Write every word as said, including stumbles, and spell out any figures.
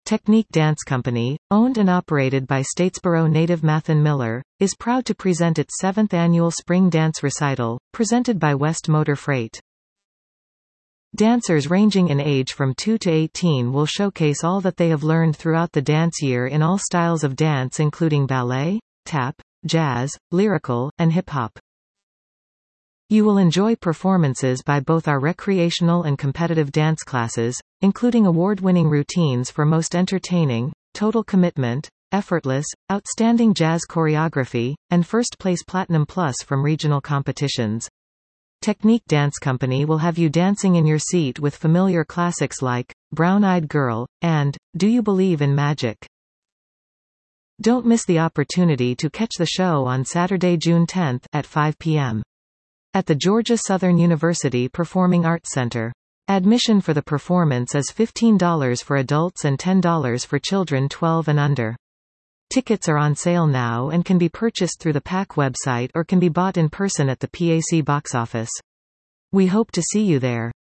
Technique Dance Company, owned and operated by Statesboro native Mathan Miller, is proud to present its seventh annual Spring Dance Recital, presented by West Motor Freight. Dancers ranging in age from two to eighteen will showcase all that they have learned throughout the dance year in all styles of dance including ballet, tap, jazz, lyrical, and hip-hop. You will enjoy performances by both our recreational and competitive dance classes, including award-winning routines for most entertaining, total commitment, effortless, outstanding jazz choreography, and first place Platinum Plus from regional competitions. Technique Dance Company will have you dancing in your seat with familiar classics like Brown-Eyed Girl and Do You Believe in Magic? Don't miss the opportunity to catch the show on Saturday, June tenth at five p m at the Georgia Southern University Performing Arts Center. Admission for the performance is fifteen dollars for adults and ten dollars for children twelve and under. Tickets are on sale now and can be purchased through the P A C website or can be bought in person at the P A C box office. We hope to see you there.